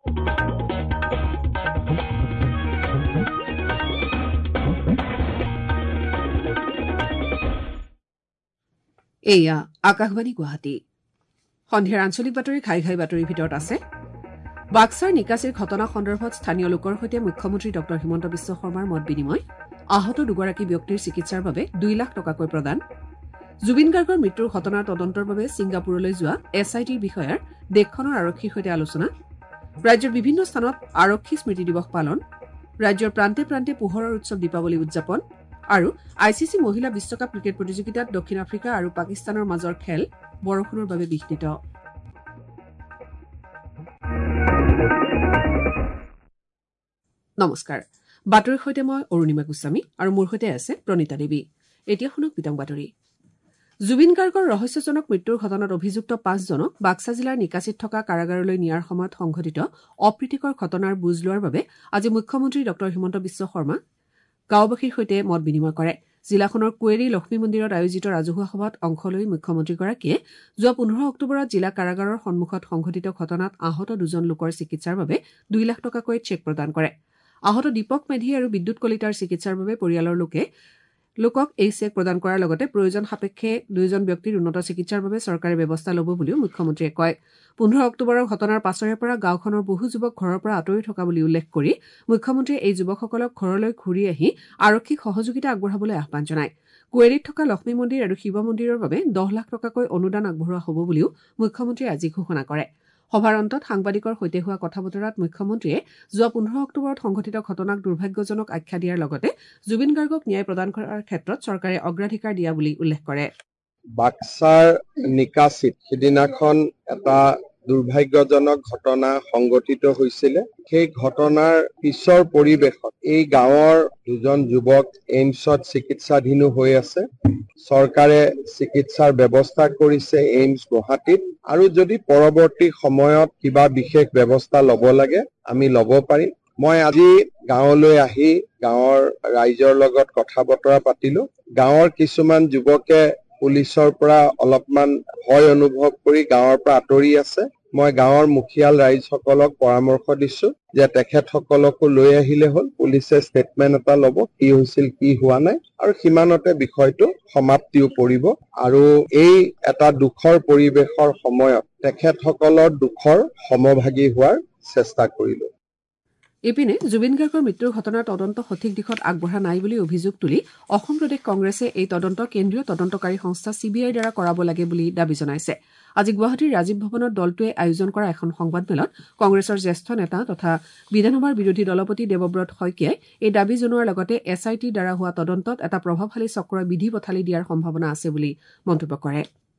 এয়া আকাশবাণী গুৱাহাটী সন্ধিয়াৰ আঞ্চলিক বাতৰি ঘাই ঘাই বাতৰিৰ ভিতৰত আছে বাক্সাৰ নিকাচিৰ ঘটনা সন্দৰ্ভত স্থানীয় লোকৰ সৈতে মুখ্যমন্ত্ৰী ড হিমন্ত বিশ্ব শৰ্মাৰ মত বিনিময় আহত দুগৰাকী ব্যক্তিৰ চিকিৎসাৰ বাবে 2 লাখ টকাকৈ প্ৰদান জুবিন গাৰ্গৰ মৃত্যুৰ ঘটনাৰ তদন্তৰ বাবে ছিংগাপুৰলৈ যোৱা এছআইটিৰ বিষয়াৰ দেশখনৰ আৰক্ষীৰ সৈতে আলোচনা ৰাজ্যৰ বিভিন্ন স্থানত আৰক্ষী স্মৃতি দিৱস পালন ৰাজ্যৰ প্ৰান্তে প্ৰান্তে পোহৰৰ উৎসৱ দীপাৱলী উদযাপন আৰু আইচিচি মহিলা বিশ্বকাপ ক্ৰিকেট প্ৰতিযোগিতাত দক্ষিণ আফ্ৰিকা আৰু পাকিস্তানৰ মাজৰ খেল বৰষুণৰ বাবে বিঘ্নিত নমস্কাৰ বাতৰিৰ সৈতে মই অৰুণিমা গোস্বামী আৰু মোৰ সৈতে আছে প্ৰণীতা দেৱী এতিয়া শুনক বিতং বাতৰি জুবিন গাৰ্গৰ ৰহস্যজনক মৃত্যুৰ ঘটনাত অভিযুক্ত 5 জনক বাক্সা জিলাৰ নিকাচিত থকা কাৰাগাৰলৈ নিয়াৰ সময়ত সংঘটিত অপ্ৰীতিকৰ ঘটনাৰ বুজ লোৱাৰ বাবে আজি মুখ্যমন্ত্ৰী ড হিমন্ত বিশ্ব শৰ্মা গাঁওবাসীৰ সৈতে মত বিনিময় কৰে জিলাখনৰ কুৱেৰী লক্ষ্মী মন্দিৰত আয়োজিত ৰাজহুৱা সভাত অংশ লৈ মুখ্যমন্ত্ৰীগৰাকীয়ে যোৱা 15 অক্টোবৰত জিলা কাৰাগাৰৰ সন্মুখত সংঘটিত ঘটনাত আহত 2 জন লোকৰ চিকিৎসাৰ বাবে 2 লাখ টকাকৈ চেক প্ৰদান কৰে আহত দীপক মেধি আৰু বিদ্যুৎ কলিতাৰ চিকিৎসাৰ বাবে পৰিয়ালৰ লোকক এই চেক প্ৰদান কৰাৰ লগতে প্ৰয়োজন সাপেক্ষে 2 জন ব্যক্তিৰ উন্নত চিকিৎসাৰ বাবে চৰকাৰে ব্যৱস্থা ল'ব বুলিও মুখ্যমন্ত্ৰীয়ে কয় 15 অক্টোবৰৰ ঘটনাৰ পাছৰে পৰা গাঁওখনৰ বহু যুৱক ঘৰৰ পৰা আঁতৰি থকা বুলি উল্লেখ কৰি মুখ্যমন্ত্ৰীয়ে এই যুৱকসকলক ঘৰলৈ ঘূৰি আহি আৰক্ষীক সহযোগিতা আগবঢ়াবলৈ আহ্বান জনায় কুৱেৰীত থকা লক্ষ্মী মন্দিৰ আৰু শিৱ মন্দিৰৰ বাবে 10 লাখ টকাকৈ অনুদান আগবঢ়োৱা হ'ব বুলিও মুখ্যমন্ত্ৰীয়ে আজি ঘোষণা কৰে সভাৰ অন্তত সাংবাদিকৰ সৈতে হোৱা কথা বতৰাত মুখ্যমন্ত্ৰীয়ে যোৱা 15 অক্টোবৰত সংঘটিত ঘটনাক দুৰ্ভাগ্যজনক আখ্যা দিয়াৰ লগতে জুবিন গাৰ্গক ন্যায় প্ৰদান কৰাৰ ক্ষেত্ৰত চৰকাৰে অগ্ৰাধিকাৰ দিয়া বুলি উল্লেখ কৰে বাক্সাৰ নিকাচিত সিদিনাখন এটা দুৰ্ভাগ্যজনক ঘটনা সংঘটিত হৈছিল সেই ঘটনাৰ পিছৰ পৰিৱেশত এই গাঁৱৰ 2 জন যুৱক এইমছত চিকিৎসাধীন হৈ আছে চৰকাৰে চিকিৎসাৰ ব্যৱস্থা কৰিছে এইমছ গুৱাহাটীত আৰু যদি পৰৱৰ্তী সময়ত কিবা বিশেষ ব্যৱস্থা ল'ব লাগে আমি ল'ব পাৰিম মই আজি গাঁৱলৈ আহি গাঁৱৰ ৰাইজৰ লগত কথা বতৰা পাতিলো গাঁৱৰ কিছুমান যুৱকে পুলিচৰ পৰা অলপমান ভয় অনুভৱ কৰি গাঁৱৰ পৰা আঁতৰি আছে মই গাঁৱৰ মুখিয়াল ৰাইজসকলক পৰামৰ্শ দিছো যে তেখেতসকলকো লৈ আহিলে হ'ল পুলিচে ষ্টেটমেণ্ট এটা ল'ব কি হৈছিল কি হোৱা নাই আৰু সিমানতে বিষয়টো সমাপ্তিও পৰিব আৰু এই এটা দুখৰ পৰিৱেশৰ সময়ত তেখেতসকলৰ দুখৰ সমভাগী হোৱাৰ চেষ্টা কৰিলো ইপিনে জুবিন গাৰ্গৰ মৃত্যুৰ ঘটনাৰ তদন্ত সঠিক দিশত আগবঢ়া নাই বুলি অভিযোগ তুলি অসম প্ৰদেশ কংগ্ৰেছে এই তদন্ত কেন্দ্ৰীয় তদন্তকাৰী সংস্থা CBIৰ দ্বাৰা কৰাব লাগে বুলি দাবী জনাইছে আজি গুৱাহাটীৰ ৰাজীৱ ভৱনত দলটোৱে আয়োজন কৰা এখন সংবাদমেলত কংগ্ৰেছৰ জ্যেষ্ঠ নেতা তথা বিধানসভাৰ বিৰোধী দলপতি দেৱব্ৰত শইকীয়াই এই দাবী জনোৱাৰ লগতে SITৰ দ্বাৰা হোৱা তদন্তত এটা প্ৰভাৱশালী চক্ৰই বিধি পথালি দিয়াৰ সম্ভাৱনা আছে বুলি মন্তব্য কৰে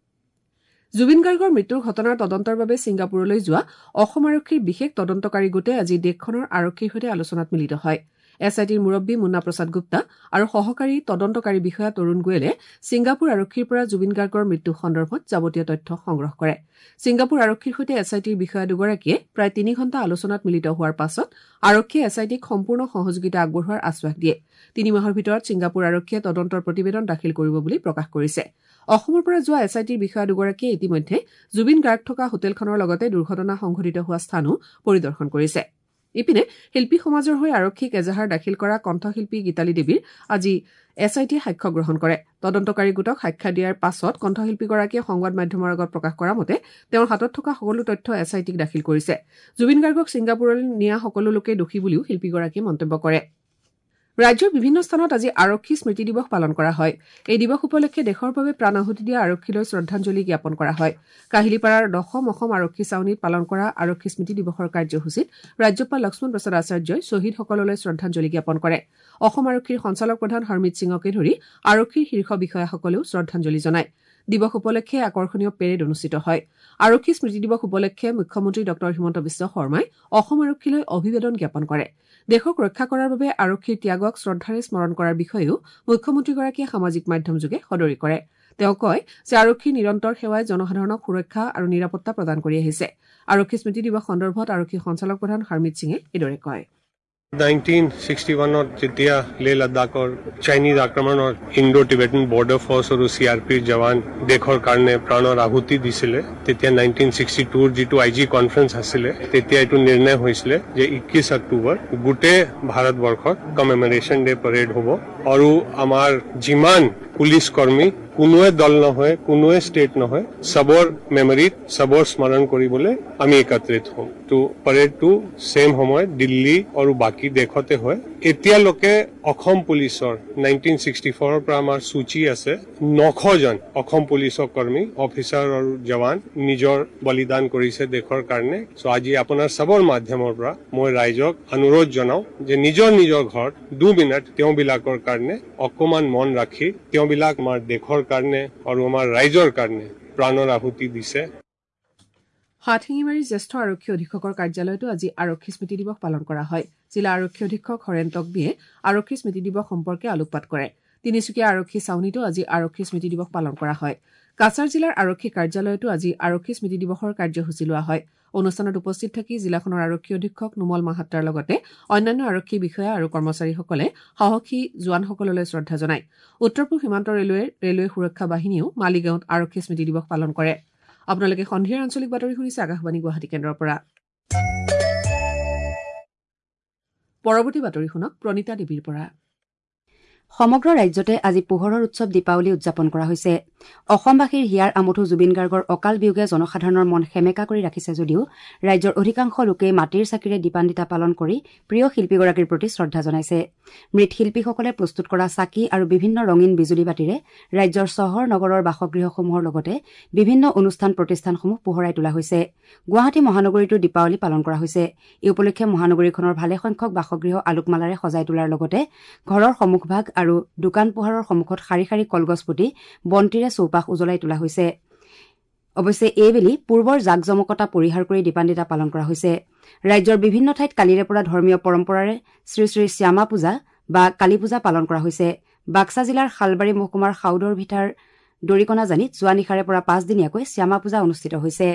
জুবিন গাৰ্গৰ মৃত্যুৰ ঘটনাৰ তদন্তৰ বাবে ছিংগাপুৰলৈ যোৱা অসম আৰক্ষীৰ বিশেষ তদন্তকাৰী গোটে আজি দেশখনৰ আৰক্ষীৰ সৈতে আলোচনাত মিলিত হয় SITৰ মুৰব্বী মুন্না প্ৰসাদ গুপ্তা আৰু সহকাৰী তদন্তকাৰী বিষয়া তৰুণ গোৱেলে ছিংগাপুৰ আৰক্ষীৰ পৰা জুবিন গাৰ্গৰ মৃত্যু সন্দৰ্ভত যাৱতীয় তথ্য সংগ্ৰহ কৰে ছিংগাপুৰ আৰক্ষীৰ সৈতে SITৰ বিষয়া দুগৰাকীয়ে প্ৰায় 3 ঘণ্টা আলোচনাত মিলিত হোৱাৰ পাছত আৰক্ষীয়ে SITক সম্পূৰ্ণ সহযোগিতা আগবঢ়োৱাৰ আশ্বাস দিয়ে 3 মাহৰ ভিতৰত ছিংগাপুৰ আৰক্ষীয়ে তদন্তৰ প্ৰতিবেদন দাখিল কৰিব বুলি প্ৰকাশ কৰিছে অসমৰ পৰা যোৱা SITৰ বিষয়া দুগৰাকীয়ে ইতিমধ্যে জুবিন গাৰ্গ থকা হোটেলখনৰ লগতে দুৰ্ঘটনা সংঘটিত হোৱা স্থানো পৰিদৰ্শন কৰিছে ইপিনে শিল্পী সমাজৰ হৈ আৰক্ষীক এজাহাৰ দাখিল কৰা কণ্ঠশিল্পী গীতালী দেৱীৰ আজি SITয়ে সাক্ষ্য গ্ৰহণ কৰে তদন্তকাৰী গোটক সাক্ষ্য দিয়াৰ পাছত কণ্ঠশিল্পীগৰাকীয়ে সংবাদ মাধ্যমৰ আগত প্ৰকাশ কৰা মতে তেওঁৰ হাতত থকা সকলো তথ্য SITক দাখিল কৰিছে জুবিন গাৰ্গক ছিংগাপুৰলৈ নিয়া সকলো লোকে দোষী বুলিও শিল্পীগৰাকীয়ে মন্তব্য কৰে ৰাজ্যৰ বিভিন্ন স্থানত আজি আৰক্ষী স্মৃতি দিৱস পালন কৰা হয় এই দিৱস উপলক্ষে দেশৰ বাবে প্ৰাণ আহুতি দিয়া আৰক্ষীলৈ শ্ৰদ্ধাঞ্জলি জ্ঞাপন কৰা হয় কাহিলীপাৰাৰ 10ম অসম আৰক্ষী ছাউনীত পালন কৰা আৰক্ষী স্মৃতি দিৱসৰ কাৰ্যসূচীত ৰাজ্যপাল লক্ষ্মণ প্ৰসাদ আচাৰ্যই শ্বহীদসকললৈ শ্ৰদ্ধাঞ্জলি জ্ঞাপন কৰে অসম আৰক্ষীৰ সঞ্চালক প্ৰধান হৰমিত সিঙকে ধৰি আৰক্ষীৰ শীৰ্ষ বিষয়াসকলেও শ্ৰদ্ধাঞ্জলি জনায় দিৱস উপলক্ষে আকৰ্ষণীয় পেৰেড অনুষ্ঠিত হয় আৰক্ষী স্মৃতি দিৱস উপলক্ষে মুখ্যমন্ত্ৰী ড হিমন্ত বিশ্ব শৰ্মাই অসম আৰক্ষীলৈ অভিবাদন জ্ঞাপন কৰে দেশক ৰক্ষা কৰাৰ বাবে আৰক্ষীৰ ত্যাগক শ্ৰদ্ধাৰে স্মৰণ কৰাৰ বিষয়েও মুখ্যমন্ত্ৰীগৰাকীয়ে সামাজিক মাধ্যমযোগে সদৰি কৰে তেওঁ কয় যে আৰক্ষীৰ নিৰন্তৰ সেৱাই জনসাধাৰণক সুৰক্ষা আৰু নিৰাপত্তা প্ৰদান কৰি আহিছে আৰক্ষী স্মৃতি দিৱস সন্দৰ্ভত আৰক্ষী সঞ্চালক প্ৰধান হৰমিত সিঙে এইদৰে কয় 1961 যেতিয়া লে লাডাখৰ চাইনিজ আক্ৰমণত ইণ্ডো টিবেটান বৰ্ডাৰ ফৰ্চ আৰু CRPৰ জৱান দেশৰ কাৰণে প্ৰাণৰ আহুতি দিছিলে তেতিয়া 1962 যিটো IG কনফাৰেন্স আছিলে তেতিয়া এইটো নিৰ্ণয় হৈছিলে যে 21 অক্টোবৰ গোটেই ভাৰতবৰ্ষত কমেমৰেশ্যন ডে পৰেড হ'ব আৰু আমাৰ যিমান পুলিচ কৰ্মী কোনোৱে দল নহয় কোনোৱে ষ্টেট নহয় সবৰ মেমৰিত সবৰ স্মৰণ কৰিবলৈ আমি একত্ৰিত হম তো পৰেডটো সেম সময় দিল্লী আৰু বাকী দেশতে হয় এতিয়ালৈকে অসম পুলিচৰ 1964 পৰা আমাৰ সূচী আছে 900 জন অসম পুলিচৰ কৰ্মী অফিচাৰ আৰু জৱান নিজৰ বলিদান কৰিছে দেশৰ কাৰণে সো আজি আপোনাৰ সবৰ মাধ্যমৰ পৰা মই ৰাইজক অনুৰোধ জনাও যে নিজৰ ঘৰত 2 মিনিট তেওঁবিলাকৰ কাৰণে অকমান মন ৰাখি তেওঁবিলাক আমাৰ দেশৰ কাৰণে আৰু আমাৰ ৰাইজৰ কাৰণে প্ৰাণৰ আহুতি দিছে হাটশিঙিমাৰীৰ জ্যেষ্ঠ আৰক্ষী অধীক্ষকৰ কাৰ্যালয়তো আজি আৰক্ষী স্মৃতি দিৱস পালন কৰা হয় জিলা আৰক্ষী অধীক্ষক হৰেণ তকবিয়ে আৰক্ষী স্মৃতি দিৱস সম্পৰ্কে আলোকপাত কৰে তিনিচুকীয়া আৰক্ষী ছাউনীতো আজি আৰক্ষী স্মৃতি দিৱস পালন কৰা হয় কাছাৰ জিলাৰ আৰক্ষী কাৰ্যালয়তো আজি আৰক্ষী স্মৃতি দিৱসৰ কাৰ্যসূচী লোৱা হয় অনুষ্ঠানত উপস্থিত থাকি জিলাখনৰ আৰক্ষী অধীক্ষক নুমল মাহাত্তাৰ লগতে অন্যান্য আৰক্ষী বিষয়া আৰু কৰ্মচাৰীসকলে সাহসী জোৱানসকললৈ শ্ৰদ্ধা জনায় উত্তৰ পূব সীমান্ত ৰেলৱে সুৰক্ষা বাহিনীয়েও মালিগাঁৱত আৰক্ষী স্মৃতি দিৱস পালন কৰে আপোনালোকে সন্ধিয়াৰ আঞ্চলিক বাতৰি শুনিছে আকাশবাণী গুৱাহাটী কেন্দ্ৰৰ পৰা পৰৱৰ্তী বাতৰি শুনক প্ৰণীতা দেৱীৰ পৰা সমগ্ৰ ৰাজ্যতে আজি পোহৰৰ উৎসৱ দীপাৱলী উদযাপন কৰা হৈছে অসমবাসীৰ হিয়াৰ আমঠু জুবিন গাৰ্গৰ অকাল বিয়োগে জনসাধাৰণৰ মন সেমেকা কৰি ৰাখিছে যদিও ৰাজ্যৰ অধিকাংশ লোকে মাটিৰ চাকিৰে দীপান্বিতা পালন কৰি প্ৰিয় শিল্পীগৰাকীৰ প্ৰতি শ্ৰদ্ধা জনাইছে মৃত শিল্পীসকলে প্ৰস্তুত কৰা চাকি আৰু বিভিন্ন ৰঙীন বিজুলী বাতিৰে ৰাজ্যৰ চহৰ নগৰৰ বাসগৃহসমূহৰ লগতে বিভিন্ন অনুষ্ঠান প্ৰতিষ্ঠানসমূহ পোহৰাই তোলা হৈছে গুৱাহাটী মহানগৰীতো দীপাৱলী পালন কৰা হৈছে এই উপলক্ষে মহানগৰীখনৰ ভালেসংখ্যক বাসগৃহ আলোকমালাৰে সজাই তোলাৰ লগতে ঘৰৰ সন্মুখভাগ আৰু দোকান পোহাৰৰ সন্মুখত শাৰী শাৰী কলগছ পুতি বন্তিৰে চৌপাশ উজ্বলাই তোলা হৈছে অৱশ্যে এইবেলি পূৰ্বৰ জাকজমকতা পৰিহাৰ কৰি দীপান্বিতা পালন কৰা হৈছে ৰাজ্যৰ বিভিন্ন ঠাইত কালিৰে পৰা ধৰ্মীয় পৰম্পৰাৰে শ্ৰী শ্ৰী শ্যামা পূজা বা কালী পূজা পালন কৰা হৈছে বাক্সা জিলাৰ শালবাৰী মহকুমাৰ সাউদৰ ভিটাৰ দৰিকণাজানিত যোৱা নিশাৰে পৰা 5 দিনীয়াকৈ শ্যামা পূজা অনুষ্ঠিত হৈছে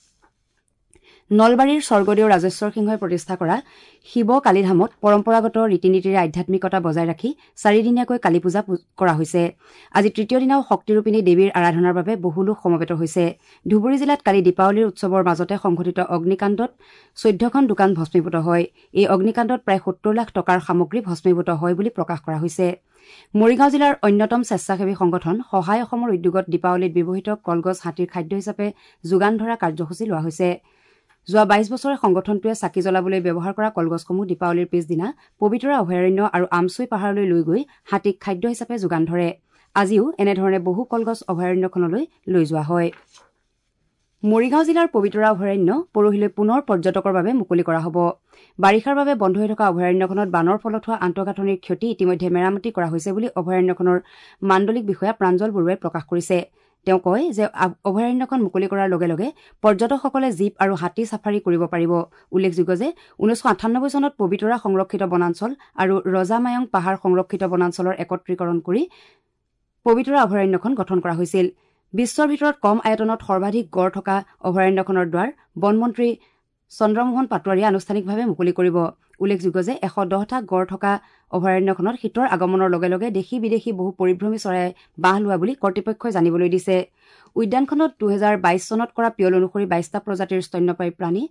নলবাৰীৰ স্বৰ্গদেউ ৰাজেশ্বৰ সিংহই প্ৰতিষ্ঠা কৰা শিৱ কালীধামত পৰম্পৰাগত ৰীতি নীতিৰে আধ্যাত্মিকতা বজাই ৰাখি 4 দিনীয়াকৈ কালী পূজা কৰা হৈছে আজি তৃতীয় দিনাও শক্তিৰূপিণী দেৱীৰ আৰাধনাৰ বাবে বহু লোক সমবেত হৈছে ধুবুৰী জিলাত কালি দীপাৱলীৰ উৎসৱৰ মাজতে সংঘটিত অগ্নিকাণ্ডত 14খন দোকান ভস্মীভূত হয় এই অগ্নিকাণ্ডত প্ৰায় 70 লাখ টকাৰ সামগ্ৰী ভস্মীভূত হয় বুলি প্ৰকাশ কৰা হৈছে মৰিগাঁও জিলাৰ অন্যতম স্বেচ্ছাসেৱী সংগঠন সহায় অসমৰ উদ্যোগত দীপাৱলীত ব্যৱহৃত কলগছ হাতীৰ খাদ্য হিচাপে যোগান ধৰা কাৰ্যসূচী লোৱা হৈছে যোৱা 22 বছৰে সংগঠনটোৱে চাকি জ্বলাবলৈ ব্যৱহাৰ কৰা কলগছসমূহ দীপাৱলীৰ পিছদিনা পবিতৰা অভয়াৰণ্য আৰু আমচুই পাহাৰলৈ লৈ গৈ হাতীক খাদ্য হিচাপে যোগান ধৰে আজিও এনেধৰণে বহু কলগছ অভয়াৰণ্যখনলৈ লৈ যোৱা হয় মৰিগাঁও জিলাৰ পবিতৰা অভয়াৰণ্য পৰহিলৈ পুনৰ পৰ্যটকৰ বাবে মুকলি কৰা হ'ব বাৰিষাৰ বাবে বন্ধ হৈ থকা অভয়াৰণ্যখনত বানৰ ফলত হোৱা আন্তঃগাঁথনিৰ ক্ষতি ইতিমধ্যে মেৰামতি কৰা হৈছে বুলি অভয়াৰণ্যখনৰ মাণ্ডলিক বিষয়া প্ৰাঞ্জল বৰুৱাই প্ৰকাশ কৰিছে তেওঁ কয় যে অভয়াৰণ্যখন মুকলি কৰাৰ লগে লগে পৰ্যটকসকলে জীপ আৰু হাতী সাফাৰী কৰিব পাৰিব উল্লেখযোগ্য যে 1998 চনত পবিতৰা সংৰক্ষিত বনাঞ্চল আৰু ৰজামায়ং পাহাৰ সংৰক্ষিত বনাঞ্চলৰ একত্ৰীকৰণ কৰি পবিতৰা অভয়াৰণ্যখন গঠন কৰা হৈছিল বিশ্বৰ ভিতৰত কম আয়তনত সৰ্বাধিক গড় থকা অভয়াৰণ্যখনৰ দ্বাৰ বনমন্ত্ৰী চন্দ্ৰমোহন পাটোৱাৰীয়ে আনুষ্ঠানিকভাৱে মুকলি কৰিব উল্লেখযোগ্য যে 110টা গড় থকা অভয়াৰণ্যখনত শীতৰ আগমনৰ লগে লগে দেশী বিদেশী বহু পৰিভ্ৰমী চৰাই বাহ লোৱা বুলি কৰ্তৃপক্ষই জানিবলৈ দিছে উদ্যানখনত 2022 চনত কৰা পিয়ল অনুসৰি 22টা প্ৰজাতিৰ স্তন্যপায়ী প্ৰাণী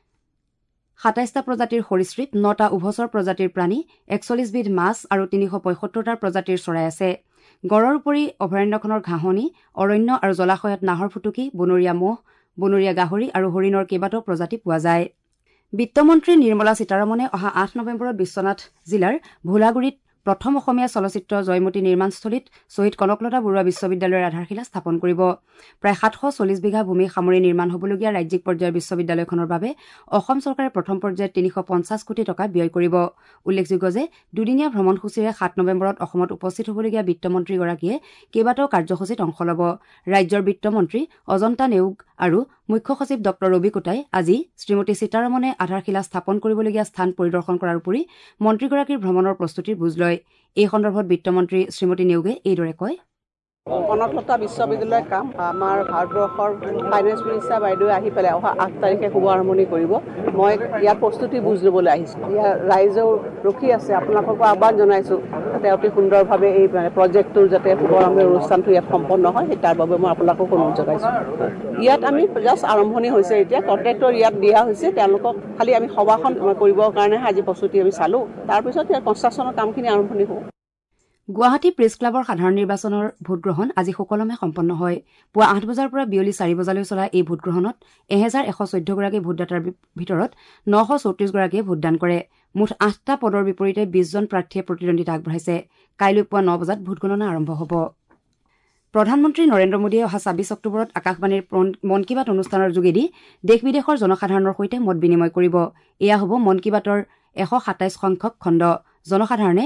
27টা প্ৰজাতিৰ সৰীসৃপ 9টা উভচৰ প্ৰজাতিৰ প্ৰাণী 41 বিধ মাছ আৰু 375টা প্ৰজাতিৰ চৰাই আছে গড়ৰ উপৰি অভয়াৰণ্যখনৰ ঘাঁহনি অৰণ্য আৰু জলাশয়ত নাহৰ ফুটুকী বনৰীয়া মহ বনৰীয়া গাহৰি আৰু হৰিণৰ কেইবাটাও প্ৰজাতি পোৱা যায় বিত্তমন্ত্ৰী নিৰ্মলা সীতাৰমণে অহা 8 নৱেম্বৰত বিশ্বনাথ জিলাৰ ভোলাগুৰিত প্ৰথম অসমীয়া চলচ্চিত্ৰ জয়মতী নিৰ্মাণস্থলীত শ্বহীদ কনকলতা বৰুৱা বিশ্ববিদ্যালয়ৰ আধাৰশিলা স্থাপন কৰিব প্ৰায় 740 বিঘা ভূমি সামৰি নিৰ্মাণ হ'বলগীয়া ৰাজ্যিক পৰ্যায়ৰ বিশ্ববিদ্যালয়খনৰ বাবে অসম চৰকাৰে প্ৰথম পৰ্যায়ত 350 কোটি টকা ব্যয় কৰিব উল্লেখযোগ্য যে দুদিনীয়া ভ্ৰমণসূচীৰে 7 নৱেম্বৰত অসমত উপস্থিত হ'বলগীয়া বিত্তমন্ত্ৰীগৰাকীয়ে কেইবাটাও কাৰ্যসূচীত অংশ ল'ব ৰাজ্যৰ বিত্তমন্ত্ৰী অজন্তা নেওগ আৰু মুখ্য সচিব ডক্টৰ ৰবি কোটাই আজি শ্ৰীমতী সীতাৰমণে আধাৰশিলা স্থাপন কৰিবলগীয়া স্থান পৰিদৰ্শন কৰাৰ উপৰি মন্ত্ৰীগৰাকীৰ ভ্ৰমণৰ প্ৰস্তুতিৰ বুজ লয় এই সন্দৰ্ভত বিত্তমন্ত্ৰী শ্ৰীমতী নেওগে এইদৰে কয় কনকলতা বিশ্ববিদ্যালয়ৰ কাম আমাৰ ভাৰতবৰ্ষৰ ফাইনেন্স মিনিষ্টাৰ বাইদেৱে আহি পেলাই অহা 8 তাৰিখে শুভাৰম্ভণি কৰিব। মই ইয়াৰ প্ৰস্তুতি বুজ ল'বলৈ আহিছোঁ। ইয়াৰ ৰাইজেও ৰখি আছে, আপোনালোককো আহ্বান জনাইছোঁ যাতে অতি সুন্দৰভাৱে এই প্ৰজেক্টটোৰ যাতে শুভাৰম্ভণি অনুষ্ঠানটো ইয়াত সম্পন্ন হয়, তাৰ বাবে মই আপোনালোকক অনুৰোধ জনাইছোঁ। ইয়াত আমি জাষ্ট আৰম্ভণি হৈছে, এতিয়া কণ্ট্ৰেক্টৰ ইয়াত দিয়া হৈছে, তেওঁলোকক খালি আমি সভাখন কৰিবৰ কাৰণেহে আজি প্ৰস্তুতি আমি চালোঁ। তাৰপিছত ইয়াৰ কনষ্ট্ৰাকশ্যনৰ কামখিনি আৰম্ভণি হ'ব। গুৱাহাটী প্ৰেছ ক্লাবৰ সাধাৰণ নিৰ্বাচনৰ ভোটগ্ৰহণ আজি সুকলমে সম্পন্ন হয়। পুৱা 8 বজাৰ পৰা বিয়লি 4 বজালৈ চলা এই ভোটগ্ৰহণত 1114 গৰাকী ভোটদাতাৰ ভিতৰত 934 গৰাকীয়ে ভোটদান কৰে। মুঠ 8টা পদৰ বিপৰীতে 20 জন প্ৰাৰ্থীয়ে প্ৰতিদ্বন্দ্বিতা আগবঢ়াইছে। কাইলৈ পুৱা 9 বজাত ভোটগণনা আৰম্ভ হ'ব। প্ৰধানমন্ত্ৰী নৰেন্দ্ৰ মোদীয়ে অহা 26 অক্টোবৰত আকাশবাণীৰ মন কী বাত অনুষ্ঠানৰ যোগেদি দেশ বিদেশৰ জনসাধাৰণৰ সৈতে মত বিনিময় কৰিব। এয়া হ'ব মন কী বাতৰ 127 সংখ্যক খণ্ড। জনসাধাৰণে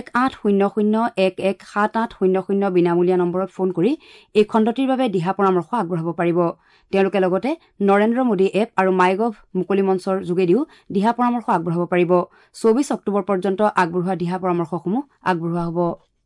1800117800 বিনামূলীয়া নম্বৰত ফোন কৰি এই খণ্ডটিৰ বাবে দিহা পৰামৰ্শ আগবঢ়াব পাৰিব। তেওঁলোকে লগতে নৰেন্দ্ৰ মোদী এপ আৰু মাইগভ মুকলি মঞ্চৰ যোগেদিও দিহা পৰামৰ্শ আগবঢ়াব পাৰিব। 24 অক্টোবৰ পৰ্যন্ত আগবঢ়োৱা দিহা পৰামৰ্শসমূহ আগবঢ়োৱা হ'ব।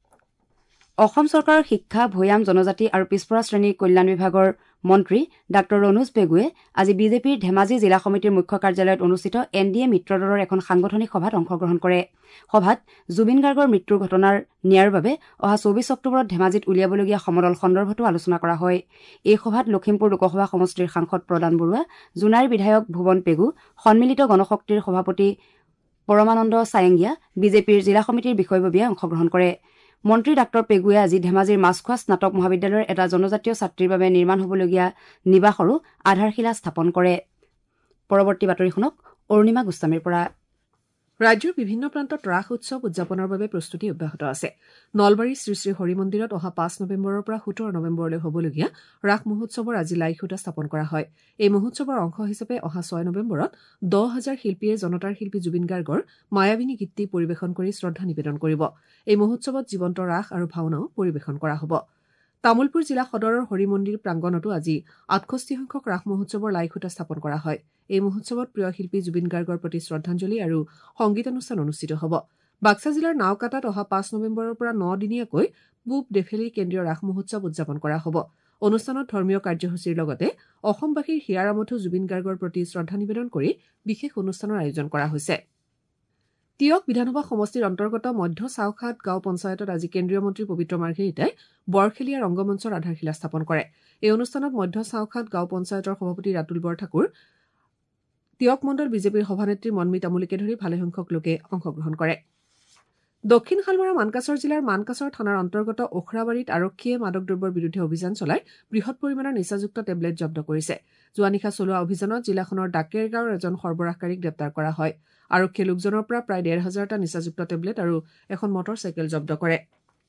অসম চৰকাৰৰ শিক্ষা, ভৈয়াম, জনজাতি আৰু পিছপৰা শ্ৰেণীৰ কল্যাণ বিভাগৰ মন্ত্ৰী ডাঃ ৰণোজ পেগুৱে আজি বিজেপিৰ ধেমাজি জিলা সমিতিৰ মুখ্য কাৰ্যালয়ত অনুষ্ঠিত NDA মিত্ৰ দলৰ এখন সাংগঠনিক সভাত অংশগ্ৰহণ কৰে। সভাত জুবিন গাৰ্গৰ মৃত্যুৰ ঘটনাৰ ন্যায়ৰ বাবে অহা 24 অক্টোবৰত ধেমাজিত উলিয়াবলগীয়া সমদল সন্দৰ্ভতো আলোচনা কৰা হয়। এই সভাত লখিমপুৰ লোকসভা সমষ্টিৰ সাংসদ প্ৰদান বৰুৱা, জোনাইৰ বিধায়ক ভুৱন পেগু, সন্মিলিত গণশক্তিৰ সভাপতি পৰমানন্দ ছায়েঙ্গীয়া, বিজেপিৰ জিলা সমিতিৰ বিষয়ববীয়াই অংশগ্ৰহণ কৰে। মন্ত্ৰী ডাঃ পেগুৱে আজি ধেমাজিৰ মাছখোৱা স্নাতক মহাবিদ্যালয়ৰ এটা জনজাতীয় ছাত্ৰীৰ বাবে নিৰ্মাণ হ'বলগীয়া নিবাসৰো আধাৰশিলা স্থাপন কৰে। পৰৱৰ্তী বাতৰি শুনক অৰুণিমা গোস্বামীৰ পৰা। ৰাজ্যৰ বিভিন্ন প্ৰান্তত ৰাস উৎসৱ উদযাপনৰ বাবে প্ৰস্তুতি অব্যাহত আছে। নলবাৰীৰ শ্ৰী শ্ৰী হৰি মন্দিৰত অহা 5 নৱেম্বৰৰ পৰা 17 নৱেম্বৰলৈ হ'বলগীয়া ৰাস মহোৎসৱৰ আজি লাইখুটা স্থাপন কৰা হয়। এই মহোৎসৱৰ অংশ হিচাপে অহা 6 নৱেম্বৰত 10,000 শিল্পীয়ে জনতাৰ শিল্পী জুবিন গাৰ্গৰ মায়াবিনী গীতটি পৰিৱেশন কৰি শ্ৰদ্ধা নিবেদন কৰিব। এই মহোৎসৱত জীৱন্ত ৰাস আৰু ভাওনাও পৰিৱেশন কৰা হ'ব। তামুলপুৰ জিলা সদৰৰ হৰি মন্দিৰ প্ৰাংগণতো আজি 68 সংখ্যক ৰাস মহোৎসৱৰ লাইখুটা স্থাপন কৰা হয়। এই মহোৎসৱত প্ৰিয় শিল্পী জুবিন গাৰ্গৰ প্ৰতি শ্ৰদ্ধাঞ্জলি আৰু সংগীতানুষ্ঠান অনুষ্ঠিত হ'ব। বাক্সা জিলাৰ নাওকাটাত অহা 5 নৱেম্বৰৰ পৰা 9 দিনীয়াকৈ পূব ডেফেলি কেন্দ্ৰীয় ৰাস মহোৎসৱ উদযাপন কৰা হ'ব। অনুষ্ঠানত ধৰ্মীয় কাৰ্যসূচীৰ লগতে অসমবাসীৰ হিয়াৰামঠু জুবিন গাৰ্গৰ প্ৰতি শ্ৰদ্ধা নিবেদন কৰি বিশেষ অনুষ্ঠানৰ আয়োজন কৰা হৈছে। তিয়ক বিধানসভা সমষ্টিৰ অন্তৰ্গত মধ্য চাওখাট গাঁও পঞ্চায়তত আজি কেন্দ্ৰীয় মন্ত্ৰী পবিত্ৰ মাৰ্ঘেৰিটাই বৰখেলীয়া ৰংগমঞ্চৰ আধাৰশিলা স্থাপন কৰে। এই অনুষ্ঠানত মধ্য চাওখাট গাঁও পঞ্চায়তৰ সভাপতি ৰাতুল বৰঠাকুৰ, তিয়ক মণ্ডল বিজেপিৰ সভানেত্ৰী মন্মী তামুলীকে ধৰি ভালেসংখ্যক লোকে অংশগ্ৰহণ কৰে। দক্ষিণ শালমৰা মানকাছৰ জিলাৰ মানকাছৰ থানাৰ অন্তৰ্গত ওখৰাবাৰীত আৰক্ষীয়ে মাদক দ্ৰব্যৰ বিৰুদ্ধে অভিযান চলাই বৃহৎ পৰিমাণৰ নিচাযুক্ত টেবলেট জব্দ কৰিছে। যোৱা নিশা চলোৱা অভিযানত জিলাখনৰ ডাকেৰ গাঁৱৰ এজন সৰবৰাহকাৰীক গ্ৰেপ্তাৰ কৰা হয়। আৰক্ষীয়ে লোকজনৰ পৰা প্ৰায় 1,500টা নিচাযুক্ত টেবলেট আৰু এখন মটৰ চাইকেল জব্দ কৰে।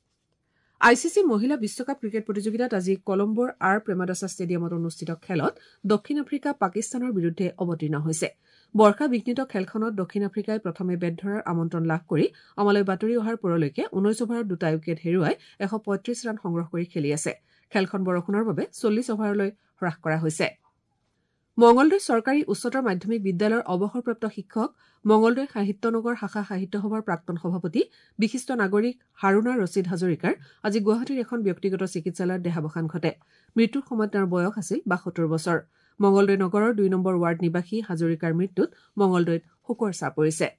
ICC মহিলা বিশ্বকাপ ক্ৰিকেট প্ৰতিযোগিতাত আজি কলম্বোৰ প্ৰেমাদাসা ষ্টেডিয়ামত অনুষ্ঠিত খেলত দক্ষিণ আফ্ৰিকা পাকিস্তানৰ বিৰুদ্ধে অৱতীৰ্ণ হৈছে। বৰ্ষা বিঘ্নিত খেলখনত দক্ষিণ আফ্ৰিকাই প্ৰথমে বেট ধৰাৰ আমন্ত্ৰণ লাভ কৰি আমালৈ বাতৰি অহাৰ পৰলৈকে 19 অভাৰত 2টা উইকেট হেৰুৱাই 135 ৰান সংগ্ৰহ কৰি খেলি আছে। খেলখন বৰষুণৰ বাবে 40 অভাৰলৈ হ্ৰাস কৰা হৈছে। মঙলদৈ চৰকাৰী উচ্চতৰ মাধ্যমিক বিদ্যালয়ৰ অৱসৰপ্ৰাপ্ত শিক্ষক, মঙলদৈ সাহিত্যনগৰ শাখা সাহিত্য সভাৰ প্ৰাক্তন সভাপতি বিশিষ্ট নাগৰিক হাৰুনা ৰছিদ হাজৰিকাৰ আজি গুৱাহাটীৰ এখন ব্যক্তিগত চিকিৎসালয়ত দেহাৱসান ঘটে। মৃত্যুৰ সময়ত তেওঁৰ বয়স আছিল 72 বছৰ। মঙলদৈ নগৰৰ 2 নম্বৰ ৱাৰ্ড নিবাসী হাজৰিকাৰ মৃত্যুত মঙলদৈত শোকৰ ছাঁ পৰিছে।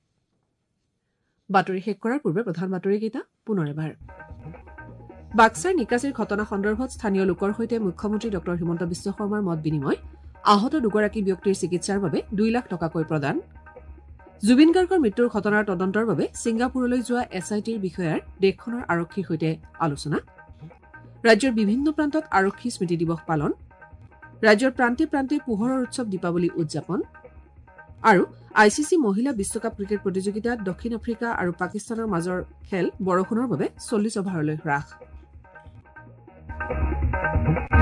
বাতৰি শেষ কৰাৰ পূৰ্বে প্ৰধান বাতৰিকেইটা পুনৰ এবাৰ। বাক্সাৰ নিকাচীৰ ঘটনা সন্দৰ্ভত স্থানীয় লোকৰ সৈতে মুখ্যমন্ত্ৰী ডঃ হিমন্ত বিশ্ব শৰ্মাৰ মত বিনিময়। আহত দুগৰাকী ব্যক্তিৰ চিকিৎসাৰ বাবে 2 লাখ টকাকৈ প্ৰদান। জুবিন গাৰ্গৰ মৃত্যুৰ ঘটনাৰ তদন্তৰ বাবে ছিংগাপুৰলৈ যোৱা SITৰ বিষয়াৰ দেশখনৰ আৰক্ষীৰ সৈতে আলোচনা। ৰাজ্যৰ বিভিন্ন প্ৰান্তত আৰক্ষী স্মৃতি দিৱস পালন। ৰাজ্যৰ প্ৰান্তে প্ৰান্তে পোহৰৰ উৎসৱ দীপাৱলী উদযাপন। আৰু ICC মহিলা বিশ্বকাপ ক্ৰিকেট প্ৰতিযোগিতাত দক্ষিণ আফ্ৰিকা আৰু পাকিস্তানৰ মাজৰ খেল বৰষুণৰ বাবে 40 অভাৰলৈ হ্ৰাস।